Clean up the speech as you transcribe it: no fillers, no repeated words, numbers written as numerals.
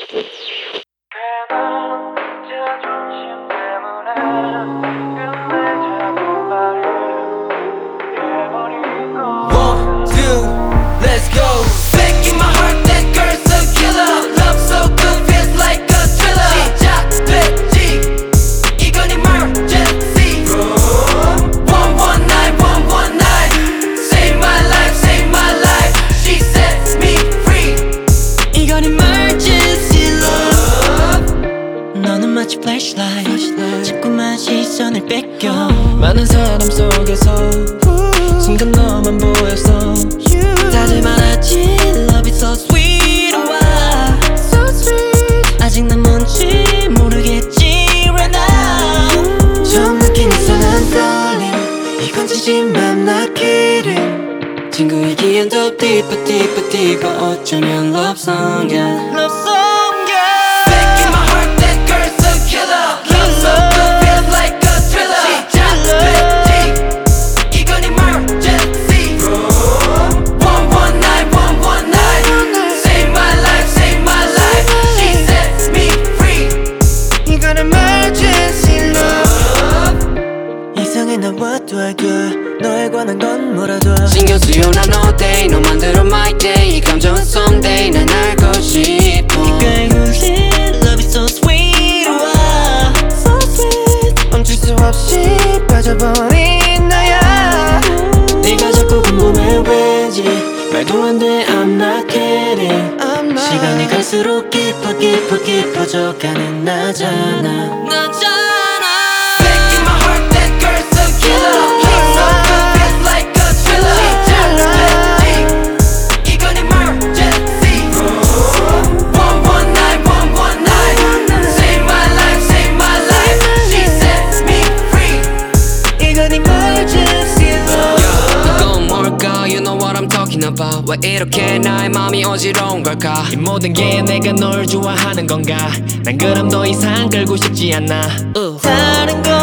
괜한 자존심 때문에 끝내자고 말해버리고 One, two, let's go. Back in my heart, that girl's a killer. Love so good, feels like a thriller. 시작됐지, 이건 emergency. 119, 119. Save my life, save my life. She sets me free. 이건 emergency love. 너는 마치 flashlight 자꾸만 시선을 뺏겨 많은 사람 속에서 순간 너만 보였어. 다들 말하지 Love is so sweet why so sweet 아직 난 뭔지 모르겠지 right now 처음 느낀 이상한 떨림 이건 진심만 not kidding 친구이기엔 더 deeper deeper deeper 어쩌면 love song이야 love song yeah Back in my heart, that girl's a killer. Love so good, feels like a thriller. 시작됐지, 이건 emergency. 119, 119. Save my life, save my life. She sets me free. 이건 emergency love 이상해 나 what do I do 너에 관한 건 뭐라도 신경 쓰여 난 all day 너 만들어 my day 이 감정은 someday 난 알고 싶어. 꽤 울린 Love is so sweet why so sweet 멈출 수 없이 빠져버린 나야 네가 자꾸 궁금해 왠지 말도 안 돼 I'm not kidding 시간이 갈수록 깊어져가는 나잖아 Back in my heart, that girl's a killer. Love so good, feels like a thriller. 시작됐지, 이건 emergency. 119, 119. Save my life, save my life. She sets me free. 이건 emergency love 이건 뭘까? You know what I'm talking about. 왜 이렇게 나의 마음이 어지러운 걸까? 이 모든 게 내가 널 좋아하는 건가? 난 그럼 더 이상 끌고 싶지 않아. 다른 건